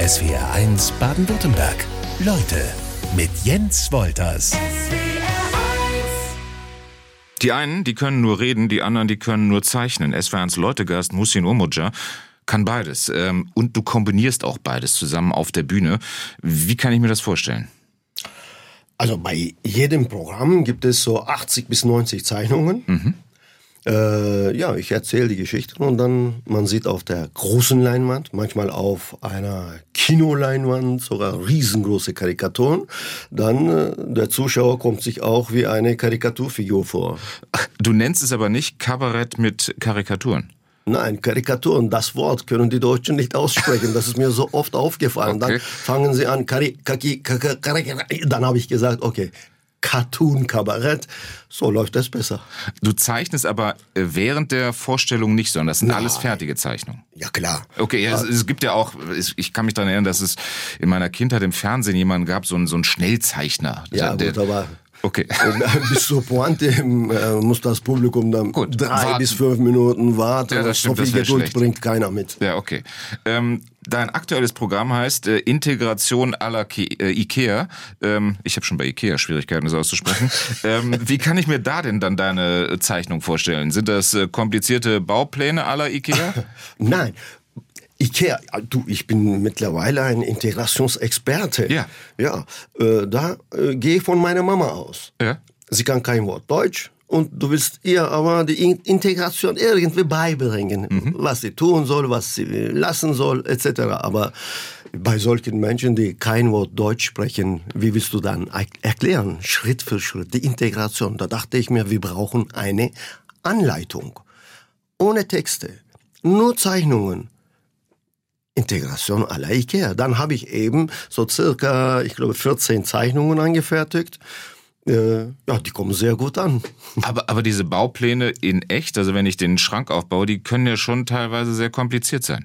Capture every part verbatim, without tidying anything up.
S W R eins Baden-Württemberg. Leute mit Jens Wolters. Die einen, die können nur reden, die anderen, die können nur zeichnen. S W R eins Leutegast Muhsin Umoja kann beides. Und du kombinierst auch beides zusammen auf der Bühne. Wie kann ich mir das vorstellen? Also bei jedem Programm gibt es so achtzig bis neunzig Zeichnungen. Mhm. Äh, ja, ich erzähle die Geschichten und dann, man sieht auf der großen Leinwand, manchmal auf einer Kinoleinwand, sogar riesengroße Karikaturen. Dann, äh, der Zuschauer kommt sich auch wie eine Karikaturfigur vor. Du nennst es aber nicht Kabarett mit Karikaturen. Nein, Karikaturen, das Wort können die Deutschen nicht aussprechen. Das ist mir so oft aufgefallen. Okay. Dann fangen sie an, Kari, Kaki, Kaki, Kaki, dann habe ich gesagt, okay, Cartoon-Kabarett, so läuft das besser. Du zeichnest aber während der Vorstellung nicht, sondern das sind Nein. alles fertige Zeichnungen. Ja, klar. Okay, ja, es, es gibt ja auch, ich kann mich daran erinnern, dass es in meiner Kindheit im Fernsehen jemanden gab, so einen, so einen Schnellzeichner. Ja, der, gut, aber... Okay. Bis zur Pointe äh, muss das Publikum dann Gut, drei warten. bis fünf Minuten warten. Ja, das stimmt, so viel das Geduld schlecht. bringt keiner mit. Ja, okay. Ähm, dein aktuelles Programm heißt äh, Integration à la Ke- äh, Ikea. Ähm, ich habe schon bei Ikea Schwierigkeiten, das auszusprechen. ähm, wie kann ich mir da denn dann deine Zeichnung vorstellen? Sind das äh, komplizierte Baupläne à la Ikea? Nein. Ikea, du, ich bin mittlerweile ein Integrationsexperte. Ja. Ja, äh, da äh, gehe ich von meiner Mama aus. Ja. Sie kann kein Wort Deutsch und du willst ihr aber die Integration irgendwie beibringen, mhm. was sie tun soll, was sie lassen soll, et cetera. Aber bei solchen Menschen, die kein Wort Deutsch sprechen, wie willst du dann erklären, Schritt für Schritt, die Integration? Da dachte ich mir, wir brauchen eine Anleitung. Ohne Texte, nur Zeichnungen. Integration à la Ikea. Dann habe ich eben so circa, ich glaube, vierzehn Zeichnungen angefertigt. Äh, ja, die kommen sehr gut an. Aber, aber diese Baupläne in echt, also wenn ich den Schrank aufbaue, die können ja schon teilweise sehr kompliziert sein.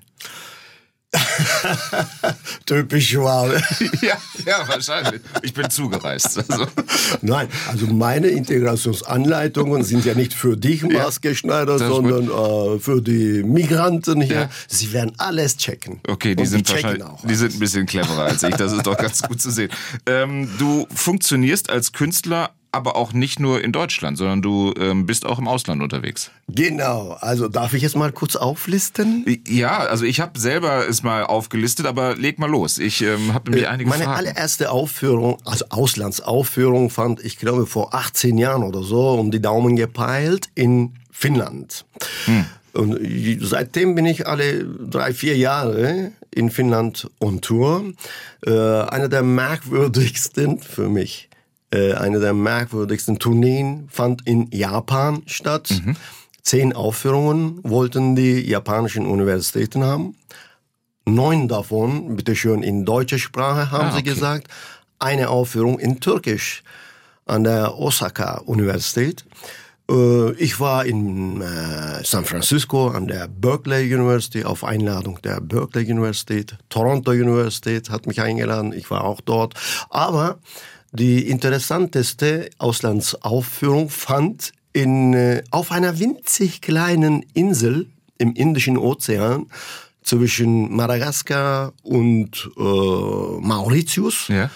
Typisch Schwabe. ja, ja, wahrscheinlich. Ich bin zugereist. Also. Nein, also meine Integrationsanleitungen sind ja nicht für dich maßgeschneidert, ja, sondern äh, für die Migranten hier. Ja. Sie werden alles checken. Okay, die Und sind die wahrscheinlich, auch die sind ein bisschen cleverer als ich. Das ist doch ganz gut zu sehen. Ähm, du funktionierst als Künstler aber auch nicht nur in Deutschland, sondern du ähm, bist auch im Ausland unterwegs. Genau, also darf ich jetzt mal kurz auflisten? Ja, also ich habe selber es mal aufgelistet, aber leg mal los. Ich ähm, habe nämlich einige Meine Fragen. Meine allererste Aufführung, also Auslandsaufführung fand ich glaube vor achtzehn Jahren oder so, um die Daumen gepeilt, in Finnland. Hm. Und seitdem bin ich alle drei, vier Jahre in Finnland on Tour. Äh, einer der merkwürdigsten für mich. Eine der merkwürdigsten Tourneen fand in Japan statt. Mhm. Zehn Aufführungen wollten die japanischen Universitäten haben. Neun davon, bitteschön, in deutscher Sprache, haben ah, okay. sie gesagt. Eine Aufführung in Türkisch an der Osaka-Universität. Ich war in San Francisco an der Berkeley University auf Einladung der Berkeley Universität. Toronto Universität hat mich eingeladen, ich war auch dort. Aber die interessanteste Auslandsaufführung fand in, äh, auf einer winzig kleinen Insel im Indischen Ozean zwischen Madagaskar und äh, Mauritius. Ja.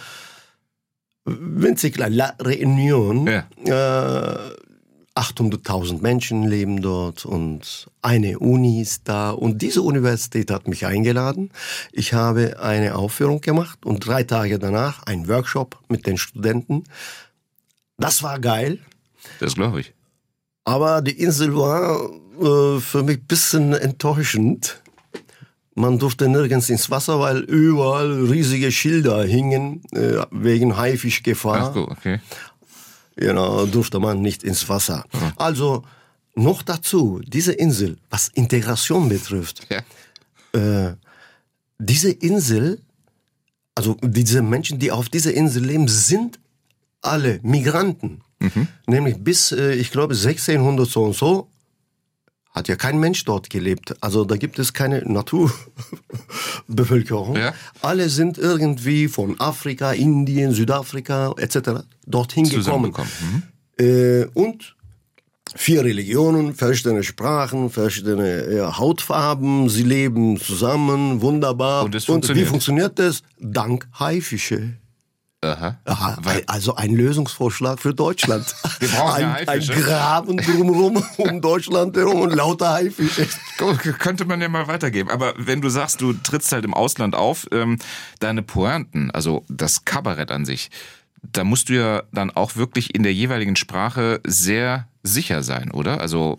Winzig klein, La Réunion. Ja. Äh, achthunderttausend Menschen leben dort und eine Uni ist da. Und diese Universität hat mich eingeladen. Ich habe eine Aufführung gemacht und drei Tage danach einen Workshop mit den Studenten. Das war geil. Das glaube ich. Aber die Insel war äh, für mich ein bisschen enttäuschend. Man durfte nirgends ins Wasser, weil überall riesige Schilder hingen äh, wegen Haifischgefahr. Ach so, okay. Genau, durfte man nicht ins Wasser. Mhm. Also noch dazu, diese Insel, was Integration betrifft, ja. äh, diese Insel, also diese Menschen, die auf dieser Insel leben, sind alle Migranten. Mhm. Nämlich bis, äh, ich glaube, sechzehnhundert so und so, hat ja kein Mensch dort gelebt. Also da gibt es keine Naturbevölkerung. Ja. Alle sind irgendwie von Afrika, Indien, Südafrika et cetera dorthin gekommen. Mhm. Äh, und Vier Religionen, verschiedene Sprachen, verschiedene ja, Hautfarben, sie leben zusammen, wunderbar. Und es Und funktioniert. wie funktioniert das? Dank Haifische. Aha. Aha, Weil- also ein Lösungsvorschlag für Deutschland. Wir brauchen ein, ja ein Haifische. Graben drumherum, um Deutschland herum und lauter Haifische. Könnte man ja mal weitergeben. Aber wenn du sagst, du trittst halt im Ausland auf, ähm, deine Pointen, also das Kabarett an sich, da musst du ja dann auch wirklich in der jeweiligen Sprache sehr sicher sein, oder? Also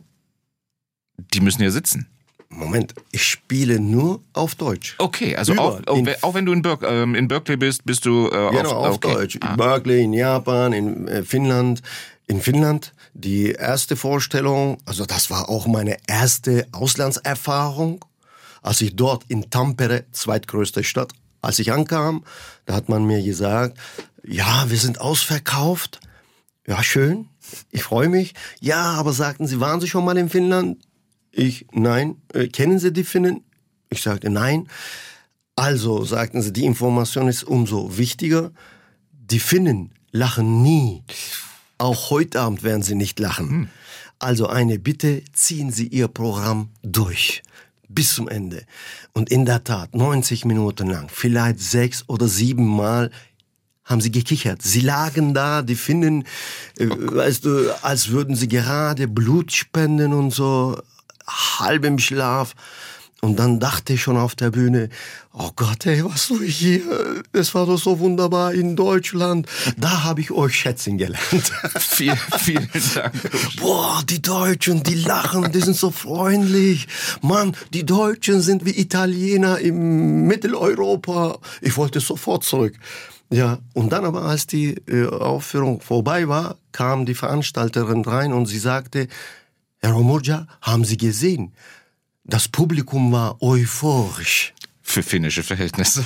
die müssen ja sitzen. Moment, ich spiele nur auf Deutsch. Okay, also auch, Überall. auch, In- wenn- auch wenn du in, Berk, ähm, in Berkeley bist, bist du äh, Genau, auf okay. Deutsch. Ah. In Berkeley, in Japan, in äh, Finnland. In Finnland, die erste Vorstellung, also das war auch meine erste Auslandserfahrung, als ich dort in Tampere, zweitgrößte Stadt, als ich ankam, da hat man mir gesagt, ja, wir sind ausverkauft. Ja, schön, ich freue mich. Ja, aber sagten Sie, waren Sie schon mal in Finnland? Ich, nein. Äh, kennen Sie die Finnen? Ich sagte, nein. Also, sagten sie, die Information ist umso wichtiger. Die Finnen lachen nie. Auch heute Abend werden sie nicht lachen. Hm. Also eine Bitte, ziehen Sie Ihr Programm durch. Bis zum Ende. Und in der Tat, neunzig Minuten lang, vielleicht sechs oder sieben Mal haben sie gekichert. Sie lagen da, die Finnen, äh, weißt du, als würden sie gerade Blut spenden und so, halb im Schlaf. Und dann dachte ich schon auf der Bühne, oh Gott, ey, was tue ich hier? Es war doch so wunderbar in Deutschland. Da habe ich euch schätzen gelernt. Vielen, vielen Dank. Boah, die Deutschen, die lachen, die sind so freundlich. Mann, die Deutschen sind wie Italiener im Mitteleuropa. Ich wollte sofort zurück. Ja, und dann aber, als die äh, Aufführung vorbei war, kam die Veranstalterin rein und sie sagte, Herr Omurja, haben Sie gesehen? Das Publikum war euphorisch. Für finnische Verhältnisse.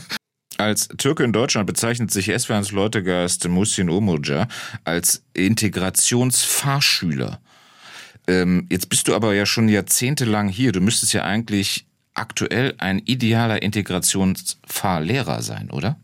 Als Türke in Deutschland bezeichnet sich Esfahans Leutegeist Muhsin Omurja als Integrationsfahrschüler. Ähm, jetzt bist du aber ja schon jahrzehntelang hier. Du müsstest ja eigentlich aktuell ein idealer Integrationsfahrlehrer sein, oder?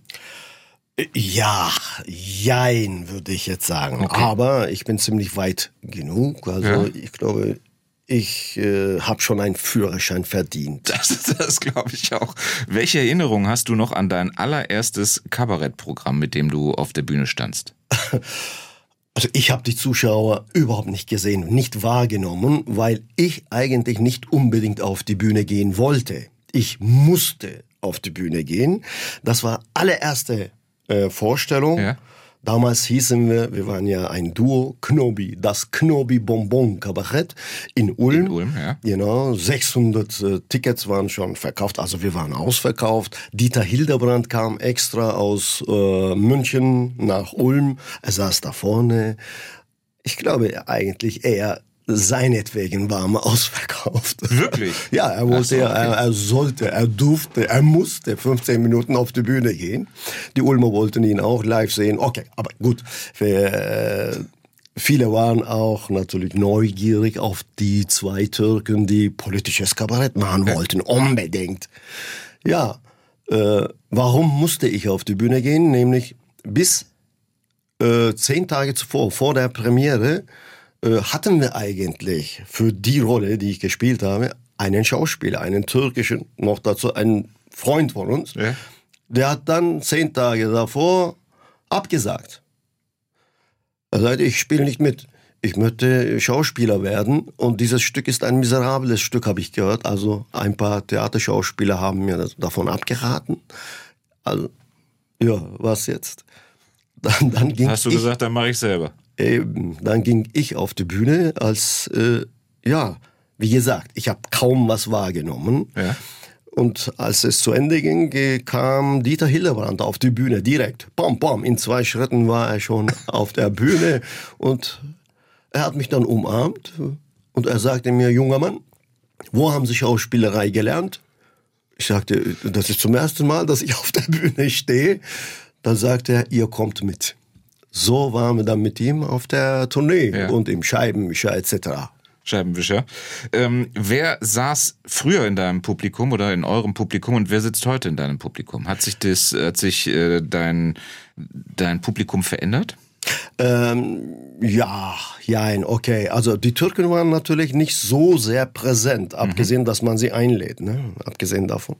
Ja, jein, würde ich jetzt sagen. Okay. Aber ich bin ziemlich weit genug. Also Ja. ich glaube, ich äh, habe schon einen Führerschein verdient. Das, das glaube ich auch. Welche Erinnerung hast du noch an dein allererstes Kabarettprogramm, mit dem du auf der Bühne standst? Also ich habe die Zuschauer überhaupt nicht gesehen, nicht wahrgenommen, weil ich eigentlich nicht unbedingt auf die Bühne gehen wollte. Ich musste auf die Bühne gehen. Das war allererste äh, Vorstellung. Ja. Damals hießen wir, wir waren ja ein Duo, Knobi, das Knobi Bonbon Kabarett in Ulm. In Ulm, ja. Genau, sechshundert äh, Tickets waren schon verkauft, also wir waren ausverkauft. Dieter Hildebrand kam extra aus äh, München nach Ulm, er saß da vorne. Ich glaube eigentlich eher seinetwegen war man ausverkauft. Wirklich? Ja, er wollte, Ach so, okay. er, er sollte, er durfte, er musste fünfzehn Minuten auf die Bühne gehen. Die Ulmer wollten ihn auch live sehen. Okay, aber gut. Für, äh, viele waren auch natürlich neugierig auf die zwei Türken, die politisches Kabarett machen wollten. Unbedingt. Ja, äh, warum musste ich auf die Bühne gehen? Nämlich bis äh, zehn Tage zuvor, vor der Premiere, hatten wir eigentlich für die Rolle, die ich gespielt habe, einen Schauspieler, einen türkischen, noch dazu einen Freund von uns. Ja. Der hat dann zehn Tage davor abgesagt. Er sagte, ich spiele nicht mit. Ich möchte Schauspieler werden und dieses Stück ist ein miserables Stück, habe ich gehört. Also ein paar Theaterschauspieler haben mir das, davon abgeraten. Also, ja, was jetzt? Dann, dann ging Hast du ich, gesagt, dann mache ich selber. Eben, dann ging ich auf die Bühne als, äh, ja, wie gesagt, ich habe kaum was wahrgenommen. Ja. Und als es zu Ende ging, kam Dieter Hildebrand auf die Bühne direkt. Bam, bam, in zwei Schritten war er schon auf der Bühne und er hat mich dann umarmt und er sagte mir, junger Mann, wo haben Sie Schauspielerei gelernt? Ich sagte, das ist zum ersten Mal, dass ich auf der Bühne stehe. Dann sagte er, ihr kommt mit. So waren wir dann mit ihm auf der Tournee Ja. und im Scheibenwischer et cetera. Scheibenwischer. Ähm, wer saß früher in deinem Publikum oder in eurem Publikum und wer sitzt heute in deinem Publikum? Hat sich das, hat sich äh, dein, dein Publikum verändert? Ähm, ja, ja, okay. Also die Türken waren natürlich nicht so sehr präsent, abgesehen, mhm. dass man sie einlädt, ne? Abgesehen davon.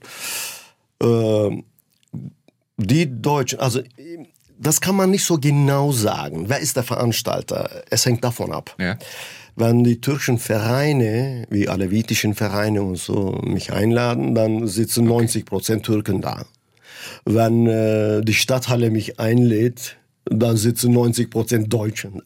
Ähm, die Deutschen, also das kann man nicht so genau sagen. Wer ist der Veranstalter? Es hängt davon ab. Ja. Wenn die türkischen Vereine, wie alevitischen Vereine und so, mich einladen, dann sitzen okay. neunzig Prozent Türken da. Wenn äh, die Stadthalle mich einlädt, dann sitzen neunzig Prozent Deutschen.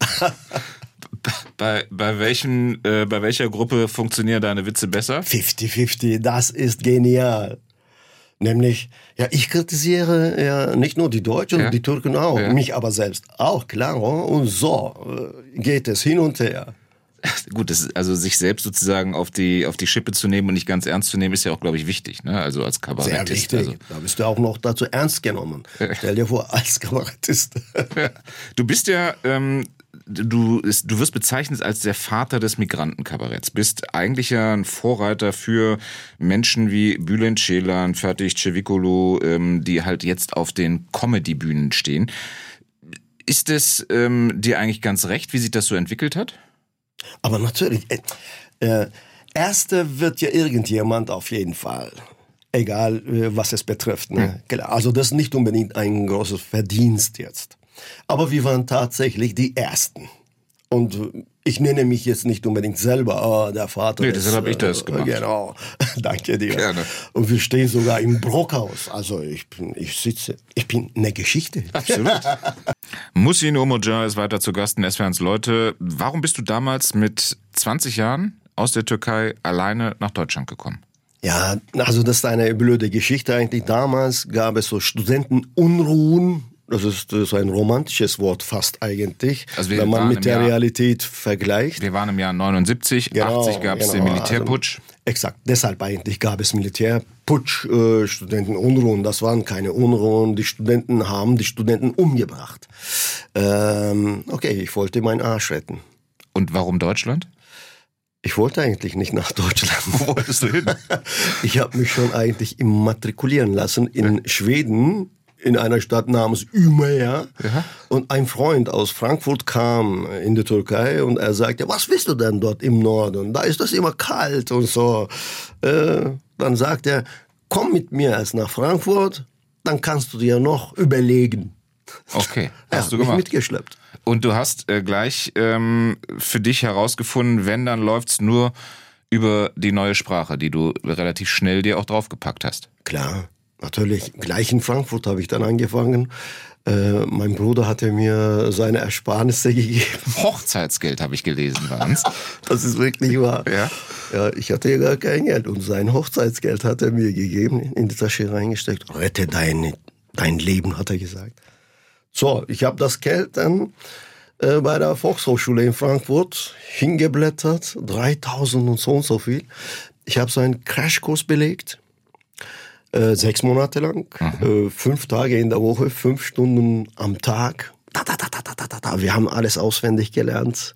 Bei, bei, welchen, äh, bei welcher Gruppe funktionieren deine Witze besser? fünfzig fünfzig, das ist genial. Nämlich, ja, ich kritisiere ja nicht nur die Deutschen, ja. die Türken auch, ja. mich aber selbst auch, klar. Und so äh, geht es hin und her. Gut, das ist, also sich selbst sozusagen auf die auf die Schippe zu nehmen und nicht ganz ernst zu nehmen, ist ja auch, glaube ich, wichtig, ne? Also als Kabarettist. Sehr wichtig. Also. Da bist du auch noch dazu ernst genommen. Stell dir vor, als Kabarettist. Ja. Du bist ja, ähm, du, du wirst bezeichnet als der Vater des Migrantenkabaretts. Bist eigentlich ja ein Vorreiter für Menschen wie Bülent Ceylan, Fatih Çevikolu, ähm, die halt jetzt auf den Comedy-Bühnen stehen. Ist es ähm, dir eigentlich ganz recht, wie sich das so entwickelt hat? Aber natürlich, äh, äh, Erster wird ja irgendjemand auf jeden Fall, egal äh, was es betrifft. Ne? Mhm. Also das ist nicht unbedingt ein großes Verdienst jetzt. Aber wir waren tatsächlich die Ersten. Und ich nenne mich jetzt nicht unbedingt selber, oh, der Vater. Nee, deshalb habe ich das gemacht. Genau, danke dir. Gerne. Und wir stehen sogar im Brockhaus. Also ich bin, ich sitze, ich bin eine Geschichte. Absolut. Muhsin Uğurcan ist weiter zu Gast in S W R eins Leute. Warum bist du damals mit zwanzig Jahren aus der Türkei alleine nach Deutschland gekommen? Ja, also das ist eine blöde Geschichte eigentlich. Damals gab es so Studentenunruhen. Das ist so ein romantisches Wort fast eigentlich, also wenn man mit der Jahr, Realität vergleicht. Wir waren im Jahr neunundsiebzig, genau, achtzig gab es genau, den Militärputsch. Also, exakt, deshalb eigentlich gab es Militärputsch, äh, Studentenunruhen. Das waren keine Unruhen, die Studenten haben die Studenten umgebracht. Ähm, okay, ich wollte meinen Arsch retten. Und warum Deutschland? Ich wollte eigentlich nicht nach Deutschland. Wo wolltest du hin? Ich habe mich schon eigentlich immatrikulieren lassen in ja. Schweden. In einer Stadt namens Ümeya. Ja. Und ein Freund aus Frankfurt kam in die Türkei und er sagte, was willst du denn dort im Norden? Da ist das immer kalt und so. Äh, dann sagt er, komm mit mir erst nach Frankfurt, dann kannst du dir noch überlegen. Okay, hast ja, du gemacht. Mich mitgeschleppt. Und du hast äh, gleich ähm, für dich herausgefunden, wenn, dann läuft's nur über die neue Sprache, die du relativ schnell dir auch draufgepackt hast. Klar. Natürlich, gleich in Frankfurt habe ich dann angefangen. Äh, mein Bruder hatte mir seine Ersparnisse gegeben. Hochzeitsgeld habe ich gelesen, waren's? Das ist wirklich wahr. Ja? Ja, ich hatte ja gar kein Geld und sein Hochzeitsgeld hat er mir gegeben, in die Tasche reingesteckt. Rette dein, dein Leben, hat er gesagt. So, ich habe das Geld dann äh, bei der Volkshochschule in Frankfurt hingeblättert, dreitausend und so und so viel. Ich habe so einen Crashkurs belegt. Äh, sechs Monate lang, mhm. äh, fünf Tage in der Woche, fünf Stunden am Tag. Da, da, da, da, da, da, da. Wir haben alles auswendig gelernt.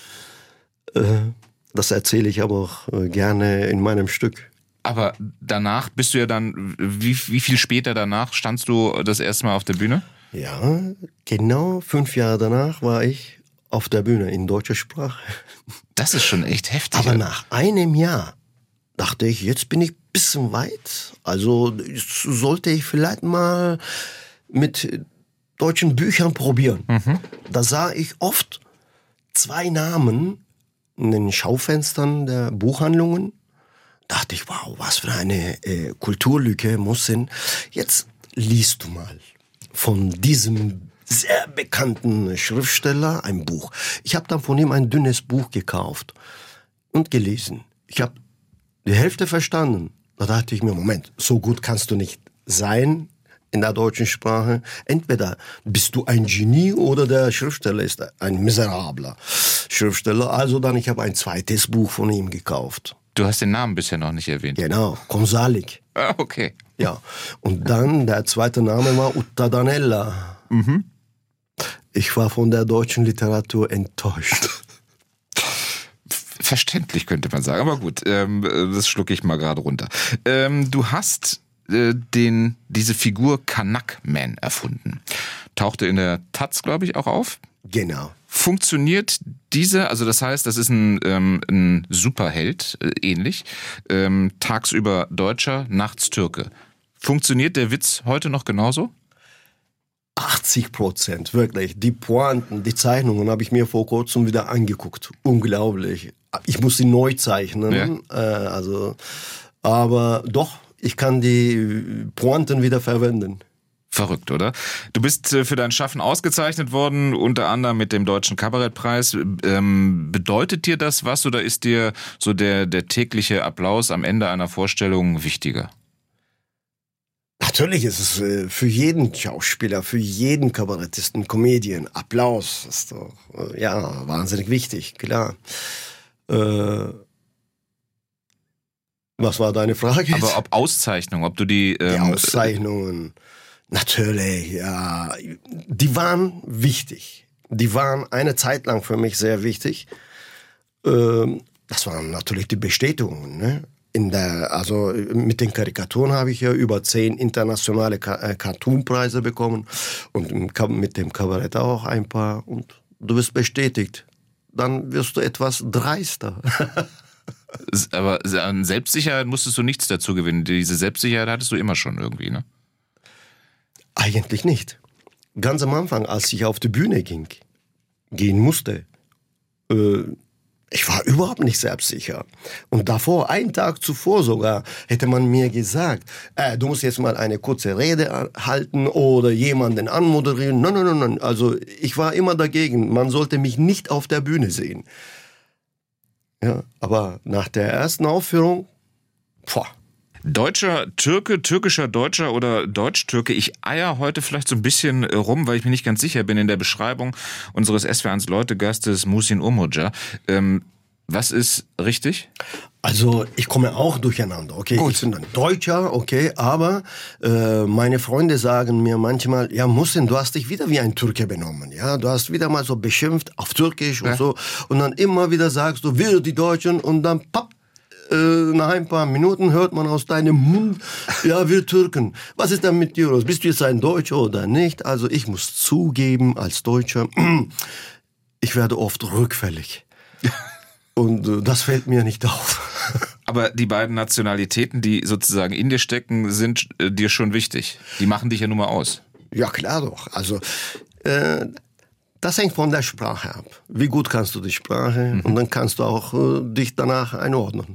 Äh, das erzähle ich aber auch äh, gerne in meinem Stück. Aber danach bist du ja dann, wie, wie viel später danach standst du das erste Mal auf der Bühne? Ja, genau fünf Jahre danach war ich auf der Bühne in deutscher Sprache. Das ist schon echt heftig. Aber nach einem Jahr dachte ich, jetzt bin ich ein bisschen weit. Also sollte ich vielleicht mal mit deutschen Büchern probieren. Mhm. Da sah ich oft zwei Namen in den Schaufenstern der Buchhandlungen. Dachte ich, wow, was für eine äh, Kulturlücke muss hin. Jetzt liest du mal von diesem sehr bekannten Schriftsteller ein Buch. Ich habe dann von ihm ein dünnes Buch gekauft und gelesen. Ich habe die Hälfte verstanden. Da dachte ich mir, Moment, so gut kannst du nicht sein in der deutschen Sprache. Entweder bist du ein Genie oder der Schriftsteller ist ein miserabler Schriftsteller. Also dann, ich habe ein zweites Buch von ihm gekauft. Du hast den Namen bisher noch nicht erwähnt. Genau, Konsalik. Ah, okay. Ja, und dann der zweite Name war Uttadanella. Mhm. Ich war von der deutschen Literatur enttäuscht. Verständlich, könnte man sagen. Aber gut, ähm, das schlucke ich mal gerade runter. Ähm, du hast äh, den, diese Figur Kanak Man erfunden. Tauchte in der Taz, glaube ich, auch auf. Genau. Funktioniert diese, also das heißt, das ist ein, ähm, ein Superheld, äh, ähnlich, ähm, tagsüber Deutscher, nachts Türke. Funktioniert der Witz heute noch genauso? achtzig Prozent, wirklich. Die Pointen, die Zeichnungen habe ich mir vor kurzem wieder angeguckt. Unglaublich. Ich muss sie neu zeichnen. Ja. Äh, also, aber doch, ich kann die Pointen wieder verwenden. Verrückt, oder? Du bist für dein Schaffen ausgezeichnet worden, unter anderem mit dem Deutschen Kabarettpreis. Ähm, bedeutet dir das was oder ist dir so der, der tägliche Applaus am Ende einer Vorstellung wichtiger? Natürlich ist es äh, für jeden Schauspieler, für jeden Kabarettisten, Comedian, Applaus ist doch, äh, ja, wahnsinnig wichtig, klar. Äh, was war deine Frage? Aber ob Auszeichnung, ob du die... Ähm, die Auszeichnungen, natürlich, ja, die waren wichtig. Die waren eine Zeit lang für mich sehr wichtig. Ähm, das waren natürlich die Bestätigungen, ne? In der, also mit den Karikaturen habe ich ja über zehn internationale Ka- Cartoonpreise bekommen und mit dem Kabarett auch ein paar. Und du wirst bestätigt. Dann wirst du etwas dreister. Aber an Selbstsicherheit musstest du nichts dazu gewinnen. Diese Selbstsicherheit hattest du immer schon irgendwie, ne? Eigentlich nicht. Ganz am Anfang, als ich auf die Bühne ging, gehen musste, äh, ich war überhaupt nicht selbstsicher. Und davor, einen Tag zuvor sogar, hätte man mir gesagt, äh, du musst jetzt mal eine kurze Rede halten oder jemanden anmoderieren. Nein, nein, nein, nein. Also ich war immer dagegen. Man sollte mich nicht auf der Bühne sehen. Ja, aber nach der ersten Aufführung, boah. Deutscher Türke, türkischer Deutscher oder Deutsch-Türke. Ich eier heute vielleicht so ein bisschen rum, weil ich mir nicht ganz sicher bin in der Beschreibung unseres S W R eins Leute-Gastes Muhsin Umhoca. Ähm, was ist richtig? Also ich komme auch durcheinander, okay? Gut. Ich bin ein Deutscher, okay, aber äh, meine Freunde sagen mir manchmal, ja Muhsin, du hast dich wieder wie ein Türke benommen, ja? Du hast wieder mal so beschimpft auf Türkisch ja. und so und dann immer wieder sagst du, wir die Deutschen und dann papp, nach ein paar Minuten hört man aus deinem Mund, ja, wir Türken. Was ist denn mit dir los? Bist du jetzt ein Deutscher oder nicht? Also ich muss zugeben, als Deutscher, ich werde oft rückfällig. Und das fällt mir nicht auf. Aber die beiden Nationalitäten, die sozusagen in dir stecken, sind äh, dir schon wichtig. Die machen dich ja nun mal aus. Ja, klar doch. Also, äh, das hängt von der Sprache ab. Wie gut kannst du die Sprache? Mhm. Und dann kannst du auch äh, dich danach einordnen.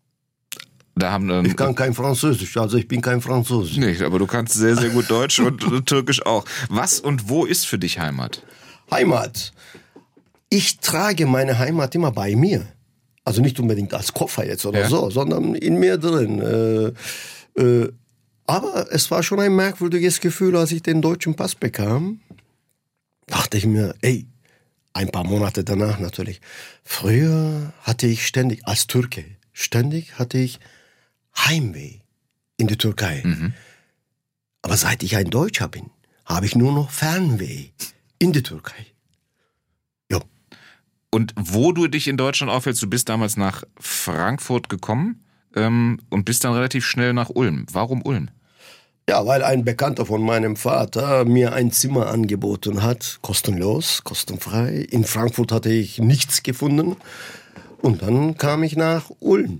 Da haben, ähm, ich kann kein Französisch, also ich bin kein Franzose. Nicht, aber du kannst sehr, sehr gut Deutsch und Türkisch auch. Was und wo ist für dich Heimat? Heimat. Ich trage meine Heimat immer bei mir. Also nicht unbedingt als Koffer jetzt oder ja. so, sondern in mir drin. Äh, äh, aber es war schon ein merkwürdiges Gefühl, als ich den deutschen Pass bekam. Dachte ich mir, ey, ein paar Monate danach natürlich. Früher hatte ich ständig, als Türke, ständig hatte ich Heimweh in die Türkei. Mhm. Aber seit ich ein Deutscher bin, habe ich nur noch Fernweh in die Türkei. Jo. Und wo du dich in Deutschland aufhältst, du bist damals nach Frankfurt gekommen ähm, und bist dann relativ schnell nach Ulm. Warum Ulm? Ja, weil ein Bekannter von meinem Vater mir ein Zimmer angeboten hat, kostenlos, kostenfrei. In Frankfurt hatte ich nichts gefunden und dann kam ich nach Ulm.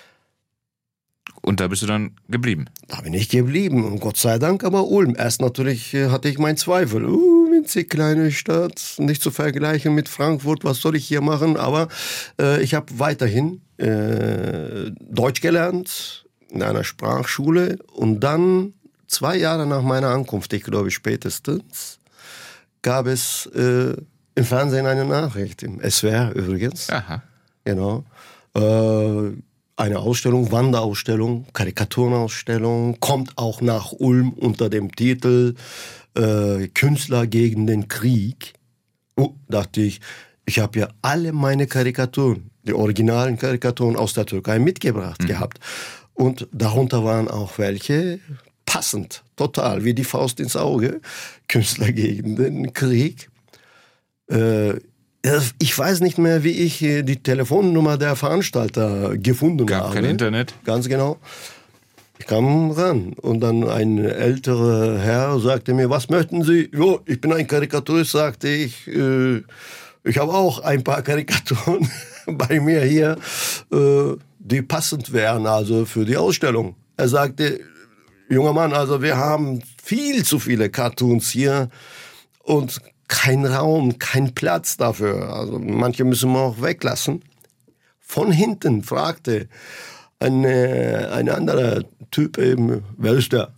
Und da bist du dann geblieben? Da bin ich geblieben und Gott sei Dank aber Ulm. Erst natürlich hatte ich meinen Zweifel. Uh, winzig kleine Stadt, nicht zu vergleichen mit Frankfurt, was soll ich hier machen? Aber äh, ich habe weiterhin äh, Deutsch gelernt in einer Sprachschule und dann zwei Jahre nach meiner Ankunft, ich glaube spätestens, gab es äh, im Fernsehen eine Nachricht, im S W R übrigens. Aha. Genau. Äh, eine Ausstellung, Wanderausstellung, Karikaturenausstellung, kommt auch nach Ulm unter dem Titel äh, Künstler gegen den Krieg. Oh, dachte ich, ich habe ja alle meine Karikaturen, die originalen Karikaturen aus der Türkei mitgebracht mhm. gehabt. Und darunter waren auch welche passend, total, wie die Faust ins Auge. Künstler gegen den Krieg. Äh, ich weiß nicht mehr, wie ich die Telefonnummer der Veranstalter gefunden Gab habe. Gab kein Internet? Ganz genau. Ich kam ran und dann ein älterer Herr sagte mir, was möchten Sie? Jo, ich bin ein Karikaturist, sagte ich. Äh, ich habe auch ein paar Karikaturen bei mir hier, äh, die passend wären also für die Ausstellung. Er sagte, junger Mann, also wir haben viel zu viele Cartoons hier und kein Raum, kein Platz dafür. Also manche müssen wir auch weglassen. Von hinten fragte ein, ein anderer Typ eben, wer ist der?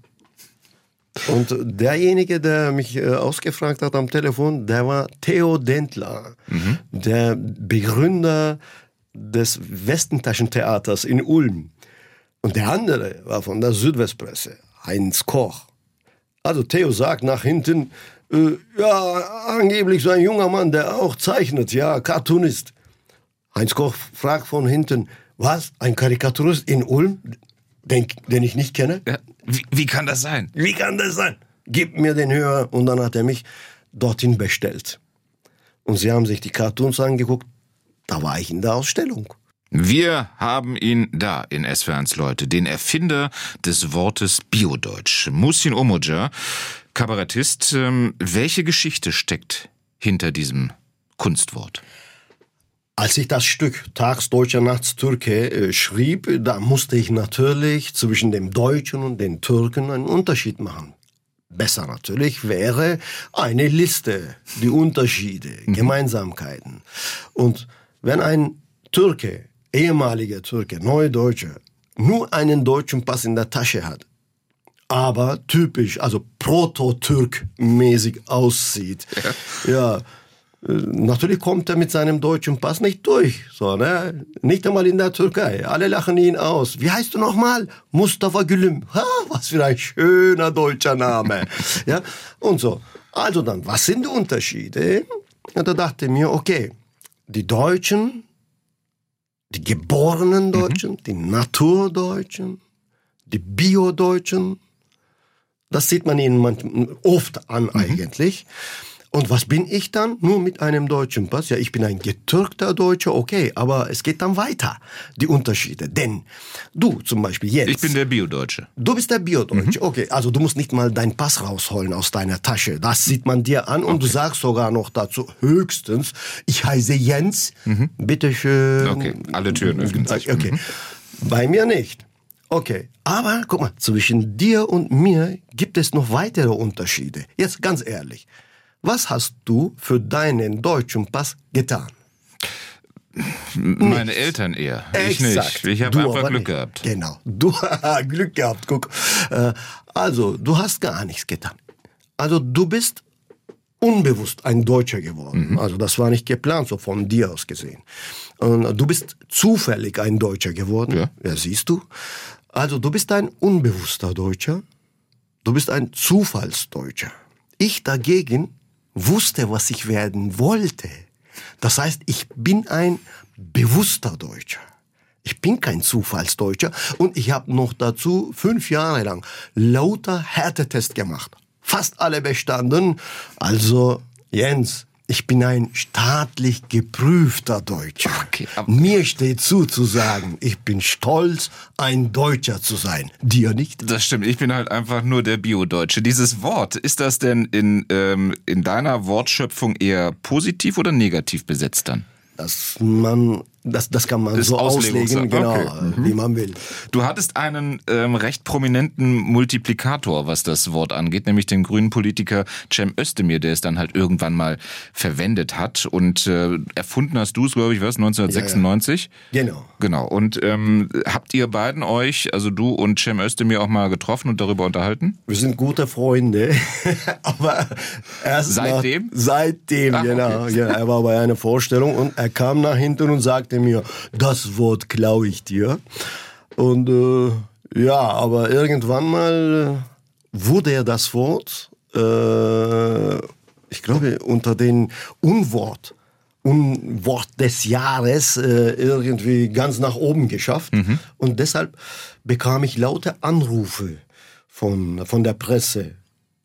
Und derjenige, der mich äh, ausgefragt hat am Telefon, der war Theo Dentler, mhm. der Begründer des Westentaschentheaters in Ulm. Und der andere war von der Südwestpresse, Heinz Koch. Also Theo sagt nach hinten, äh, ja, angeblich so ein junger Mann, der auch zeichnet, ja, Cartoonist. Heinz Koch fragt von hinten, was, ein Karikaturist in Ulm, den, den ich nicht kenne? Ja, wie, wie kann das sein? Wie kann das sein? Gib mir den Hörer. Und dann hat er mich dorthin bestellt. Und sie haben sich die Cartoons angeguckt, da war ich in der Ausstellung. Wir haben ihn da in S V eins Leute, den Erfinder des Wortes Biodeutsch, Muhsin Umoca, Kabarettist. Ähm, welche Geschichte steckt hinter diesem Kunstwort? Als ich das Stück Tags Deutscher, Nachts Türke äh, schrieb, da musste ich natürlich zwischen dem Deutschen und den Türken einen Unterschied machen. Besser natürlich wäre eine Liste, die Unterschiede, Gemeinsamkeiten. Und wenn ein Türke, ehemaliger Türke, Neudeutscher, nur einen deutschen Pass in der Tasche hat, aber typisch, also Proto-Türk-mäßig aussieht, ja, ja natürlich kommt er mit seinem deutschen Pass nicht durch, so, ne? Nicht einmal in der Türkei. Alle lachen ihn aus. Wie heißt du nochmal? Mustafa Gülüm. Ha, was für ein schöner deutscher Name. Ja, und so. Also dann, was sind die Unterschiede? Und da dachte ich mir, okay, die Deutschen, die geborenen Deutschen, mhm. die Naturdeutschen, die Bio-Deutschen, das sieht man ihnen manchmal oft an mhm. eigentlich. Und was bin ich dann? Nur mit einem deutschen Pass. Ja, ich bin ein getürkter Deutscher, okay, aber es geht dann weiter, die Unterschiede. Denn du zum Beispiel jetzt... Ich bin der Biodeutsche. Du bist der Biodeutsche, mhm. okay. Also du musst nicht mal deinen Pass rausholen aus deiner Tasche. Das sieht man dir an und okay. du sagst sogar noch dazu höchstens, ich heiße Jens, mhm. bitteschön. Okay, alle Türen öffnen sich. Okay, mhm. Bei mir nicht. Okay, aber guck mal, zwischen dir und mir gibt es noch weitere Unterschiede. Jetzt ganz ehrlich. Was hast du für deinen deutschen Pass getan? Meine Nichts. Eltern eher. Ich Exakt. nicht. Ich habe einfach Glück nicht. gehabt. Genau. Du hast Glück gehabt, guck. Also, du hast gar nichts getan. Also, du bist unbewusst ein Deutscher geworden. Mhm. Also, das war nicht geplant, so von dir aus gesehen. Und du bist zufällig ein Deutscher geworden. Ja. Ja, siehst du. Also, du bist ein unbewusster Deutscher. Du bist ein Zufallsdeutscher. Ich dagegen wusste, was ich werden wollte. Das heißt, ich bin ein bewusster Deutscher. Ich bin kein Zufallsdeutscher und ich habe noch dazu fünf Jahre lang lauter Härtetest gemacht. Fast alle bestanden. Also, Jens, ich bin ein staatlich geprüfter Deutscher. Okay, mir steht zu, zu sagen, ich bin stolz, ein Deutscher zu sein. Dir nicht? Das stimmt, ich bin halt einfach nur der Biodeutsche. Dieses Wort, ist das denn in, ähm, in deiner Wortschöpfung eher positiv oder negativ besetzt dann? Das, man, das, das kann man das so auslegen, genau, okay. mhm. wie man will. Du hattest einen ähm, recht prominenten Multiplikator, was das Wort angeht, nämlich den grünen Politiker Cem Özdemir, der es dann halt irgendwann mal verwendet hat. Und äh, erfunden hast du es, glaube ich, was, neunzehnhundertsechsundneunzig? Ja, ja. Genau. Genau. Und ähm, habt ihr beiden euch, also du und Cem Özdemir, auch mal getroffen und darüber unterhalten? Wir sind gute Freunde, aber erst seitdem? Nach, seitdem, Ach, genau. Okay. Ja, er war bei einer Vorstellung und er kam nach hinten und sagte mir, das Wort klaue ich dir. Und äh, ja, aber irgendwann mal wurde er das Wort, äh, ich glaube, unter den Unwort, Unwort des Jahres äh, irgendwie ganz nach oben geschafft. Mhm. Und deshalb bekam ich laute Anrufe von, von der Presse.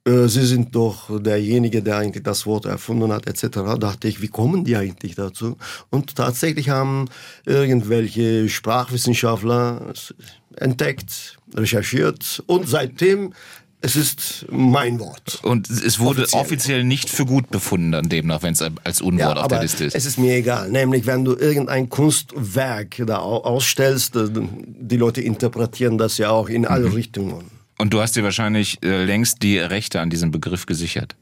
Sie sind doch derjenige, der eigentlich das Wort erfunden hat, et cetera. Dachte ich, wie kommen die eigentlich dazu? Und tatsächlich haben irgendwelche Sprachwissenschaftler entdeckt, recherchiert und seitdem, es ist mein Wort. Und es wurde offiziell, offiziell nicht für gut befunden dann demnach, wenn es als Unwort ja, auf der Liste ist. Es ist mir egal. Nämlich, wenn du irgendein Kunstwerk da ausstellst, die Leute interpretieren das ja auch in alle mhm. Richtungen. Und du hast dir wahrscheinlich äh, längst die Rechte an diesem Begriff gesichert.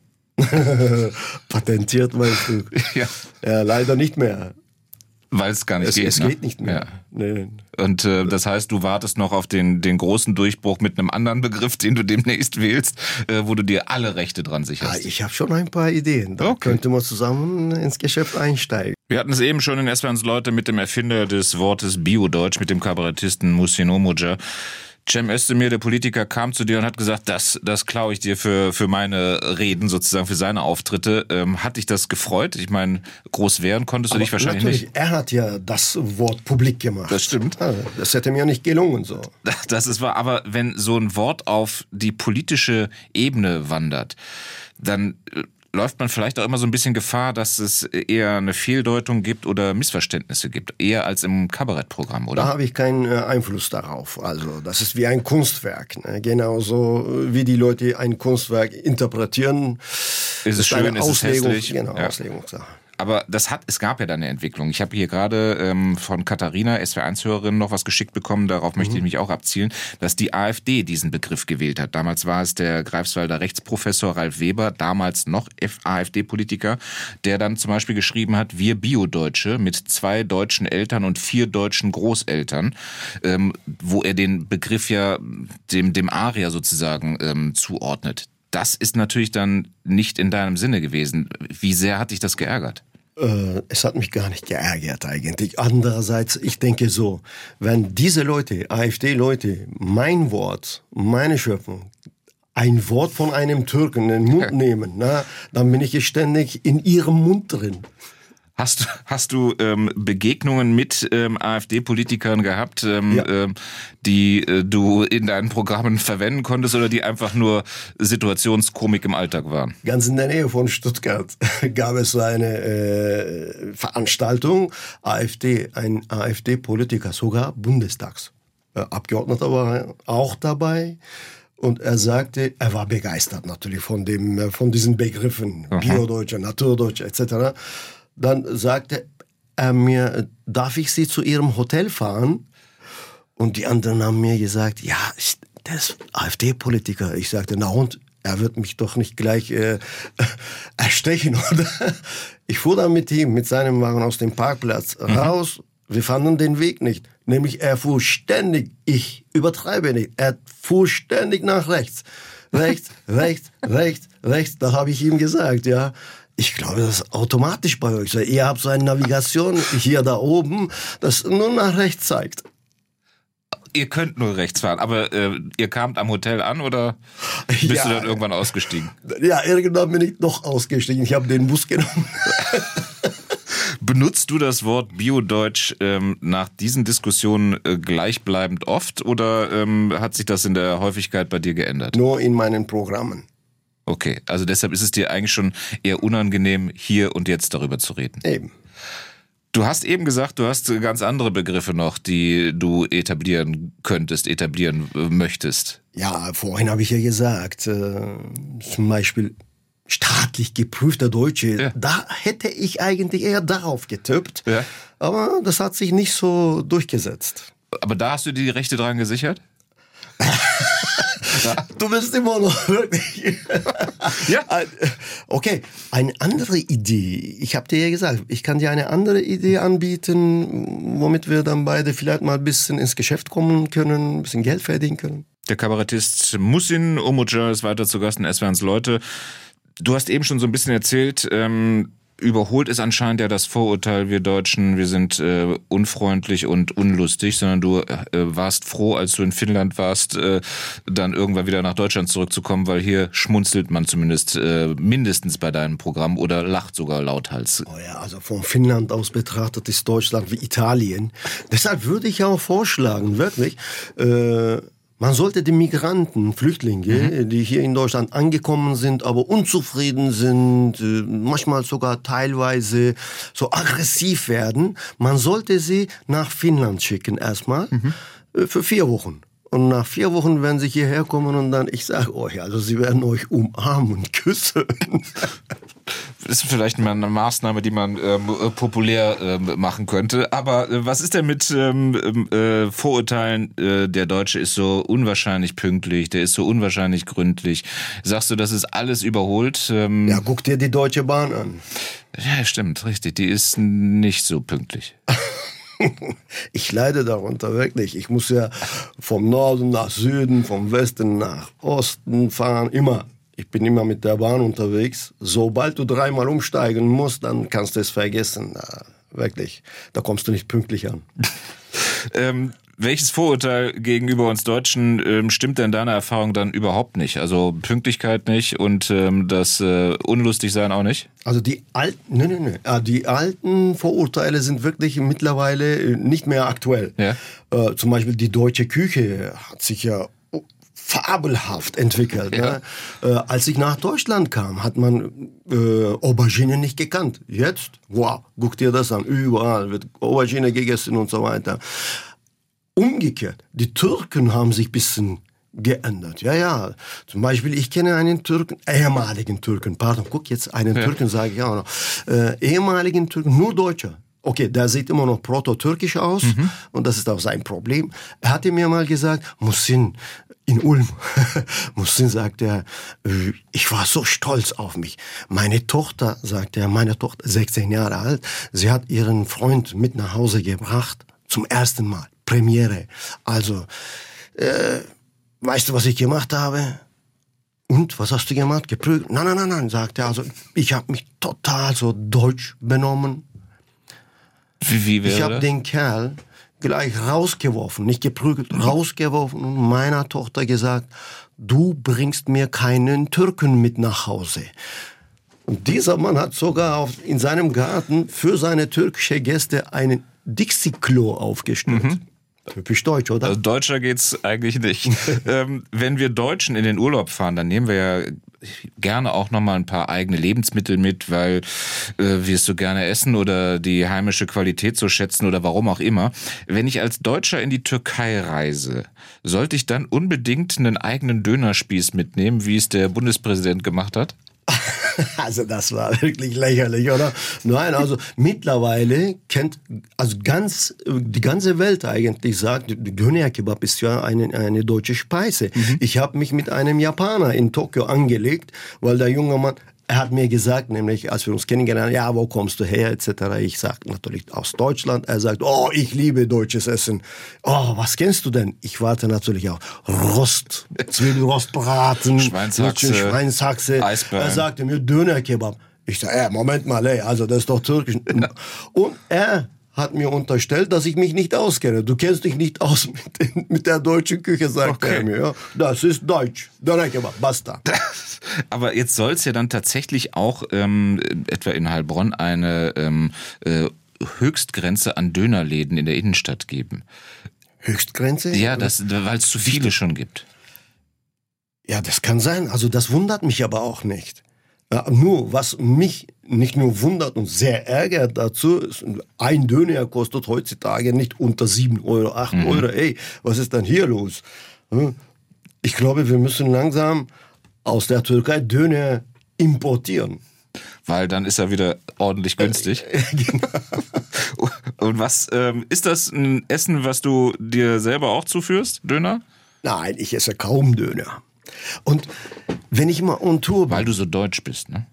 Patentiert, meinst du? Ja. Ja, leider nicht mehr. Weil es gar nicht es, geht. Es ne? geht nicht mehr. Ja. Nee. Und äh, das heißt, du wartest noch auf den, den großen Durchbruch mit einem anderen Begriff, den du demnächst wählst, äh, wo du dir alle Rechte dran sicherst. Ja, ich habe schon ein paar Ideen. Da okay. könnte man zusammen ins Geschäft einsteigen. Wir hatten es eben schon in S W R eins Leute mit dem Erfinder des Wortes Biodeutsch, mit dem Kabarettisten Muhsin Omuca. Cem Özdemir, der Politiker, kam zu dir und hat gesagt, das, das klaue ich dir für, für meine Reden, sozusagen für seine Auftritte. Ähm, hat dich das gefreut? Ich meine, groß wehren konntest du Aber dich wahrscheinlich natürlich, nicht. Er hat ja das Wort publik gemacht. Das stimmt. Das hätte mir nicht gelungen so. Das ist wahr, aber wenn so ein Wort auf die politische Ebene wandert, dann läuft man vielleicht auch immer so ein bisschen Gefahr, dass es eher eine Fehldeutung gibt oder Missverständnisse gibt, eher als im Kabarettprogramm, oder? Da habe ich keinen Einfluss darauf. Also das ist wie ein Kunstwerk. Ne? Genauso wie die Leute ein Kunstwerk interpretieren. Ist es schön, ist es hässlich? Genau, ja. Auslegungssache. Aber das hat, es gab ja da eine Entwicklung. Ich habe hier gerade ähm, von Katharina, S W R eins Hörerin, noch was geschickt bekommen, darauf mhm. möchte ich mich auch abzielen, dass die AfD diesen Begriff gewählt hat. Damals war es der Greifswalder Rechtsprofessor Ralf Weber, damals noch AfD-Politiker, der dann zum Beispiel geschrieben hat, wir Biodeutsche mit zwei deutschen Eltern und vier deutschen Großeltern, ähm, wo er den Begriff ja dem, dem Arier sozusagen ähm, zuordnet. Das ist natürlich dann nicht in deinem Sinne gewesen. Wie sehr hat dich das geärgert? Es hat mich gar nicht geärgert eigentlich. Andererseits, ich denke so, wenn diese Leute, AfD-Leute, mein Wort, meine Schöpfung, ein Wort von einem Türken in den Mund nehmen, na, dann bin ich ständig in ihrem Mund drin. Hast, hast du ähm, Begegnungen mit ähm, AfD-Politikern gehabt, ähm, ja. ähm, die äh, du in deinen Programmen verwenden konntest oder die einfach nur Situationskomik im Alltag waren? Ganz in der Nähe von Stuttgart gab es so eine äh, Veranstaltung, AfD, ein AfD-Politiker, sogar Bundestagsabgeordneter war auch dabei. Und er sagte, er war begeistert natürlich von dem, von diesen Begriffen, Aha. Biodeutsche, Naturdeutsche et cetera. Dann sagte er mir, darf ich Sie zu Ihrem Hotel fahren? Und die anderen haben mir gesagt, ja, der ist AfD-Politiker. Ich sagte, na und? Er wird mich doch nicht gleich äh, erstechen, oder? Ich fuhr dann mit ihm, mit seinem Wagen aus dem Parkplatz mhm. raus. Wir fanden den Weg nicht. Nämlich er fuhr ständig, ich übertreibe nicht, er fuhr ständig nach rechts. Rechts, rechts, rechts, rechts. Da habe ich ihm gesagt, ja, ich glaube, das ist automatisch bei euch. Ihr habt so eine Navigation hier da oben, das nur nach rechts zeigt. Ihr könnt nur rechts fahren, aber äh, ihr kamt am Hotel an oder bist ja, du dann irgendwann ausgestiegen? Ja, irgendwann bin ich doch ausgestiegen. Ich habe den Bus genommen. Benutzt du das Wort Biodeutsch ähm, nach diesen Diskussionen äh, gleichbleibend oft oder ähm, hat sich das in der Häufigkeit bei dir geändert? Nur in meinen Programmen. Okay, also deshalb ist es dir eigentlich schon eher unangenehm, hier und jetzt darüber zu reden. Eben. Du hast eben gesagt, du hast ganz andere Begriffe noch, die du etablieren könntest, etablieren möchtest. Ja, vorhin habe ich ja gesagt, äh, zum Beispiel staatlich geprüfter Deutsche, ja. Da hätte ich eigentlich eher darauf getippt, ja. Aber das hat sich nicht so durchgesetzt. Aber da hast du dir die Rechte dran gesichert? Du bist immer noch wirklich... Ja. Okay, eine andere Idee. Ich habe dir ja gesagt, ich kann dir eine andere Idee anbieten, womit wir dann beide vielleicht mal ein bisschen ins Geschäft kommen können, ein bisschen Geld verdienen können. Der Kabarettist Muhsin Omuca ist weiter zu Gast in S W R eins Leute. Du hast eben schon so ein bisschen erzählt, ähm, überholt ist anscheinend ja das Vorurteil, wir Deutschen, wir sind äh, unfreundlich und unlustig, sondern du äh, warst froh, als du in Finnland warst, äh, dann irgendwann wieder nach Deutschland zurückzukommen, weil hier schmunzelt man zumindest äh, mindestens bei deinem Programm oder lacht sogar lauthals. Oh ja, also von Finnland aus betrachtet ist Deutschland wie Italien. Deshalb würde ich auch vorschlagen, wirklich, äh, Man sollte die Migranten, Flüchtlinge, Mhm. die hier in Deutschland angekommen sind, aber unzufrieden sind, äh, manchmal sogar teilweise so aggressiv werden, man sollte sie nach Finnland schicken erstmal äh, für vier Wochen. Und nach vier Wochen werden sie hierher kommen und dann, ich sage euch, also sie werden euch umarmen und küssen. Das ist vielleicht mal eine Maßnahme, die man ähm, populär ähm, machen könnte. Aber äh, was ist denn mit ähm, äh, Vorurteilen, äh, der Deutsche ist so unwahrscheinlich pünktlich, der ist so unwahrscheinlich gründlich. Sagst du, das ist alles überholt? Ähm, Ja, guck dir die Deutsche Bahn an. ja, stimmt, richtig. Die ist nicht so pünktlich. Ich leide darunter wirklich. Ich muss ja vom Norden nach Süden, vom Westen nach Osten fahren, immer. Ich bin immer mit der Bahn unterwegs. Sobald du dreimal umsteigen musst, dann kannst du es vergessen. Na, wirklich, da kommst du nicht pünktlich an. ähm, welches Vorurteil gegenüber uns Deutschen ähm, stimmt denn deiner Erfahrung dann überhaupt nicht? Also Pünktlichkeit nicht und ähm, das äh, Unlustigsein auch nicht? Also die alten, ne, ne, ne, ah, die alten Vorurteile sind wirklich mittlerweile äh, nicht mehr aktuell. Ja. Äh, zum Beispiel die deutsche Küche hat sich ja fabelhaft entwickelt. Ja. Ne? Äh, als ich nach Deutschland kam, hat man äh, Aubergine nicht gekannt. Jetzt, wow, guck dir das an. Überall wird Aubergine gegessen und so weiter. Umgekehrt, die Türken haben sich ein bisschen geändert. Ja, ja. Zum Beispiel, ich kenne einen Türken, ehemaligen Türken, pardon, guck jetzt, einen Ja. Türken sage ich auch noch. Äh, ehemaligen Türken, nur Deutscher. Okay, der sieht immer noch proto-türkisch aus Mhm. und das ist auch sein Problem. Er hatte mir mal gesagt, Muhsin, in Ulm, Muhsin, sagt er, äh, ich war so stolz auf mich. Meine Tochter, sagt er, meine Tochter, sechzehn Jahre alt, sie hat ihren Freund mit nach Hause gebracht, zum ersten Mal, Premiere. Also, äh, weißt du, was ich gemacht habe? Und, was hast du gemacht? Geprügelt? Nein, nein, nein, nein, sagt er. Also, ich habe mich total so deutsch benommen. Wie, wie wäre Ich habe das? den Kerl gleich rausgeworfen, nicht geprügelt, rausgeworfen und meiner Tochter gesagt, du bringst mir keinen Türken mit nach Hause. Und dieser Mann hat sogar auf, in seinem Garten für seine türkische Gäste einen Dixie-Klo aufgestellt. Mhm. Typisch deutsch, oder? Also deutscher geht's eigentlich nicht. ähm, wenn wir Deutschen in den Urlaub fahren, dann nehmen wir ja gerne auch nochmal ein paar eigene Lebensmittel mit, weil äh, wir es so gerne essen oder die heimische Qualität so schätzen oder warum auch immer. Wenn ich als Deutscher in die Türkei reise, sollte ich dann unbedingt einen eigenen Dönerspieß mitnehmen, wie es der Bundespräsident gemacht hat? Also das war wirklich lächerlich, oder? Nein, also mittlerweile kennt, also ganz, die ganze Welt eigentlich sagt, Döner-Kebab ist ja eine, eine deutsche Speise. Mhm. Ich habe mich mit einem Japaner in Tokio angelegt, weil der junge Mann, er hat mir gesagt, nämlich als wir uns kennengelernt haben, ja, wo kommst du her, et cetera. Ich sage natürlich aus Deutschland. Er sagt, oh, ich liebe deutsches Essen. Oh, was kennst du denn? Ich warte natürlich auf Rost, Zwiebelrostbraten, Schweinshaxe, Schweinshaxe. Eisbein. Er sagte mir Döner-Kebab. Ich sage, äh, Moment mal, ey, also das ist doch türkisch. Und er hat mir unterstellt, dass ich mich nicht auskenne. Du kennst dich nicht aus mit, mit der deutschen Küche, sagt Okay. er mir. Ja, das ist Deutsch. Döner-Kebab, basta. Aber jetzt soll es ja dann tatsächlich auch ähm, etwa in Heilbronn eine ähm, äh, Höchstgrenze an Dönerläden in der Innenstadt geben. Höchstgrenze? Ja, das, weil es zu viele schon gibt. Ja, das kann sein. Also das wundert mich aber auch nicht. Ja, nur, was mich nicht nur wundert und sehr ärgert dazu, ist, ein Döner kostet heutzutage nicht unter sieben Euro, acht Mhm. Euro. Ey, was ist denn hier los? Hm? Ich glaube, wir müssen langsam aus der Türkei Döner importieren. Weil dann ist er wieder ordentlich günstig. Genau. Und was, ähm, ist das ein Essen, was du dir selber auch zuführst, Döner? Nein, ich esse kaum Döner. Und wenn ich mal on Tour bin, Weil du so deutsch bist, ne?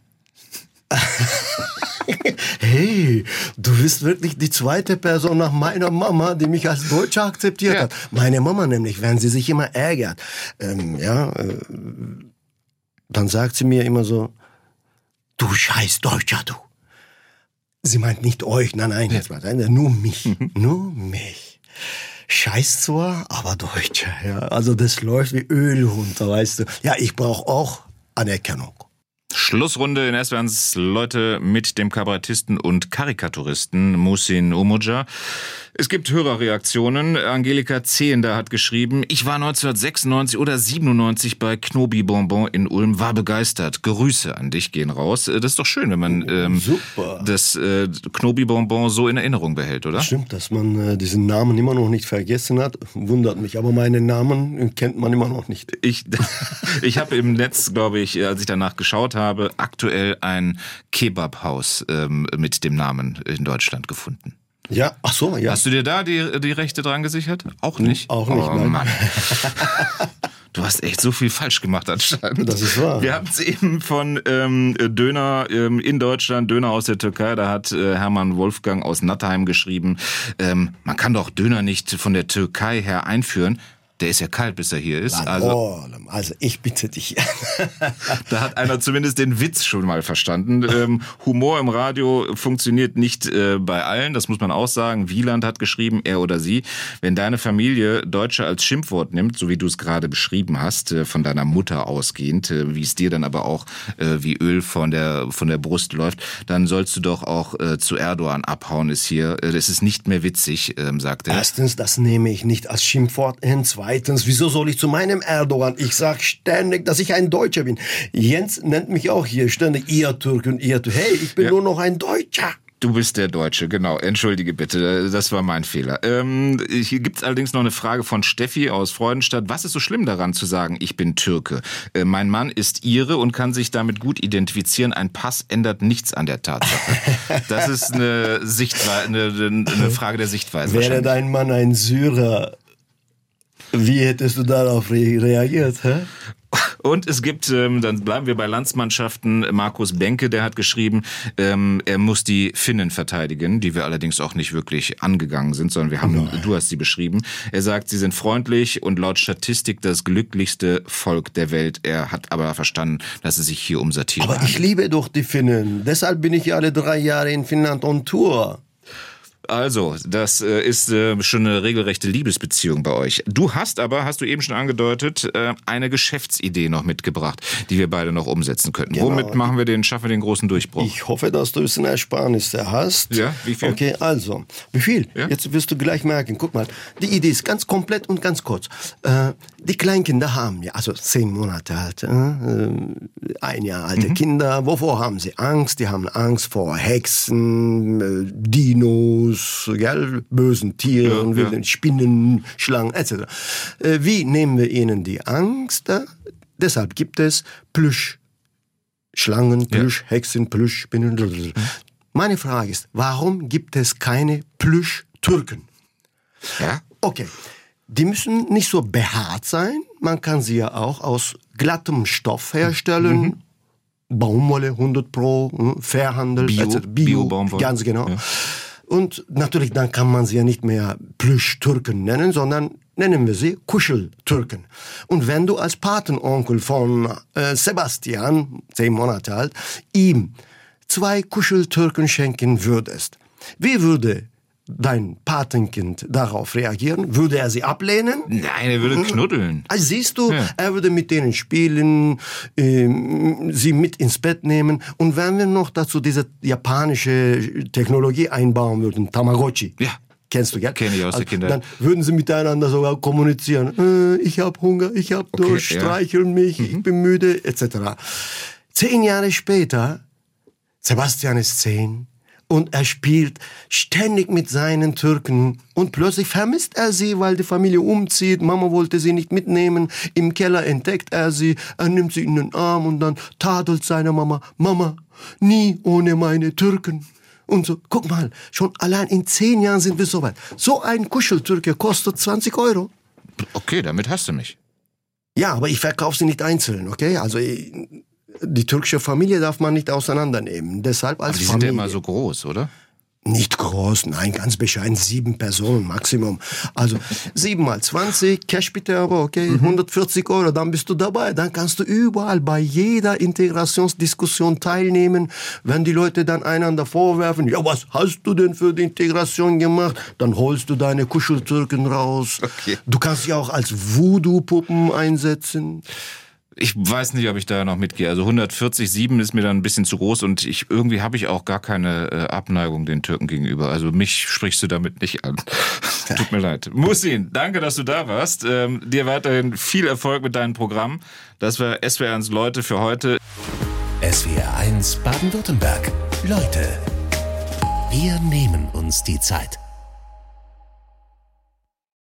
hey, du bist wirklich die zweite Person nach meiner Mama, die mich als Deutscher akzeptiert Ja. hat. Meine Mama nämlich, wenn sie sich immer ärgert, ähm, ja, äh, dann sagt sie mir immer so, du scheiß Deutscher, du. Sie meint nicht euch, nein, nein, jetzt mal, nein, nur mich, nur mich. Scheiß zwar, aber Deutscher, ja. Also das läuft wie Öl runter, weißt du. Ja, ich brauche auch Anerkennung. Schlussrunde in S-Werns Leute mit dem Kabarettisten und Karikaturisten Muhsin Umoja. Es gibt Hörerreaktionen. Angelika Zehender hat geschrieben, ich war neunzehnhundertsechsundneunzig oder siebenundneunzig bei Knobi Bonbon in Ulm, war begeistert. Grüße an dich gehen raus. Das ist doch schön, wenn man ähm, Super. das äh, Knobi Bonbon so in Erinnerung behält, oder? Stimmt, dass man äh, diesen Namen immer noch nicht vergessen hat, wundert mich. Aber meinen Namen kennt man immer noch nicht. Ich, ich habe im Netz, glaube ich, als ich danach geschaut habe, aktuell ein Kebabhaus ähm, mit dem Namen in Deutschland gefunden. Ja, ach so, ja. Hast du dir da die, die Rechte dran gesichert? Auch nicht? Auch nicht, oh, nein. Mann. Du hast echt so viel falsch gemacht anscheinend. Das ist wahr. Wir haben es eben von ähm, Döner ähm, in Deutschland, Döner aus der Türkei. Da hat äh, Hermann Wolfgang aus Nattheim geschrieben, ähm, man kann doch Döner nicht von der Türkei her einführen. Der ist ja kalt, bis er hier ist. Also, also ich bitte dich. Da hat einer zumindest den Witz schon mal verstanden. Ähm, Humor im Radio funktioniert nicht äh, bei allen, das muss man auch sagen. Wieland hat geschrieben, er oder sie, wenn deine Familie Deutsche als Schimpfwort nimmt, so wie du es gerade beschrieben hast, äh, von deiner Mutter ausgehend, äh, wie es dir dann aber auch äh, wie Öl von der von der Brust läuft, dann sollst du doch auch äh, zu Erdogan abhauen, ist hier. Äh, das ist nicht mehr witzig, äh, sagt er. Erstens, das nehme ich nicht als Schimpfwort hin. Zweitens, wieso soll ich zu meinem Erdogan? Ich sag ständig, dass ich ein Deutscher bin. Jens nennt mich auch hier ständig, ihr Türken, ihr Türken. Hey, ich bin ja nur noch ein Deutscher. Du bist der Deutsche, genau. Entschuldige bitte, das war mein Fehler. Ähm, hier gibt's allerdings noch eine Frage von Steffi aus Freudenstadt. Was ist so schlimm daran zu sagen, ich bin Türke? Äh, mein Mann ist Ire und kann sich damit gut identifizieren. Ein Pass ändert nichts an der Tatsache. Das ist eine Sichtweise, eine, eine Frage der Sichtweise. Wäre dein Mann ein Syrer, wie hättest du darauf re- reagiert, hä? Und es gibt, ähm, dann bleiben wir bei Landsmannschaften, Markus Benke, der hat geschrieben, ähm, er muss die Finnen verteidigen, die wir allerdings auch nicht wirklich angegangen sind, sondern wir haben, Nein. du hast sie beschrieben. Er sagt, sie sind freundlich und laut Statistik das glücklichste Volk der Welt. Er hat aber verstanden, dass es sich hier um Satire handelt. Aber ich liebe doch die Finnen. Deshalb bin ich ja alle drei Jahre in Finnland on Tour. Also, das äh, ist äh, schon eine regelrechte Liebesbeziehung bei euch. Du hast aber, hast du eben schon angedeutet, äh, eine Geschäftsidee noch mitgebracht, die wir beide noch umsetzen könnten. Genau. Womit machen wir den, schaffen wir den großen Durchbruch? Ich hoffe, dass du es in Ersparnisse hast. Ja, wie viel? Okay, also, wie viel? Ja? Jetzt wirst du gleich merken. Guck mal, die Idee ist ganz komplett und ganz kurz. Äh, die Kleinkinder haben ja, also zehn Monate alt, äh, ein Jahr alte mhm. Kinder. Wovor haben sie Angst? Die haben Angst vor Hexen, äh, Dinos, gell, bösen Tieren, ja, wilden ja. Spinnen, Schlangen et cetera. Äh, wie nehmen wir ihnen die Angst? Äh? Deshalb gibt es Plüsch. Schlangen, Plüsch, ja. Hexen, Plüsch, Spinnen. Mhm. Meine Frage ist, warum gibt es keine Plüsch-Türken? Ja. Okay, die müssen nicht so behaart sein. Man kann sie ja auch aus glattem Stoff herstellen. Mhm. Baumwolle, hundert Pro, Fairhandel, Bio, Bio, Bio ganz genau. Ja. Und natürlich, dann kann man sie ja nicht mehr Plüsch-Türken nennen, sondern nennen wir sie Kuscheltürken. Und wenn du als Patenonkel von äh, Sebastian, zehn Monate alt, ihm zwei Kuscheltürken schenken würdest, wie würde dein Patenkind darauf reagieren? Würde er sie ablehnen? Nein, er würde knuddeln. Also siehst du, ja. er würde mit denen spielen, äh, sie mit ins Bett nehmen. Und wenn wir noch dazu diese japanische Technologie einbauen würden, Tamagotchi. Ja. Kennst du, gell? Kenne ich aus also, der Kindheit. Dann würden sie miteinander sogar kommunizieren. Äh, ich habe Hunger, ich habe okay, Durst, ja. streicheln mich, mhm. ich bin müde, et cetera. Zehn Jahre später, Sebastian ist zehn, und er spielt ständig mit seinen Türken. Und plötzlich vermisst er sie, weil die Familie umzieht. Mama wollte sie nicht mitnehmen. Im Keller entdeckt er sie. Er nimmt sie in den Arm und dann tadelt seine Mama. Mama, nie ohne meine Türken. Und so, guck mal, schon allein in zehn Jahren sind wir so weit. So ein Kuscheltürke kostet zwanzig Euro. Okay, damit hast du mich. Ja, aber ich verkaufe sie nicht einzeln, okay? Also die türkische Familie darf man nicht auseinandernehmen. Deshalb als aber die Familie. sind ja immer so groß, oder? Nicht groß, nein, ganz bescheiden, sieben Personen Maximum. Also sieben mal zwanzig, Cash bitte aber, okay, mhm. hundertvierzig Euro, dann bist du dabei. Dann kannst du überall bei jeder Integrationsdiskussion teilnehmen. Wenn die Leute dann einander vorwerfen, ja, was hast du denn für die Integration gemacht? Dann holst du deine Kuscheltürken raus. Okay. Du kannst sie auch als Voodoo-Puppen einsetzen. Ich weiß nicht, ob ich da noch mitgehe. Also hundertvierzig Komma sieben ist mir dann ein bisschen zu groß und ich irgendwie habe ich auch gar keine äh, Abneigung den Türken gegenüber. Also mich sprichst du damit nicht an. Tut mir leid. Muhsin, danke, dass du da warst. Ähm, dir weiterhin viel Erfolg mit deinem Programm. Das war S W R eins Leute für heute. S W R eins Baden-Württemberg. Leute, wir nehmen uns die Zeit.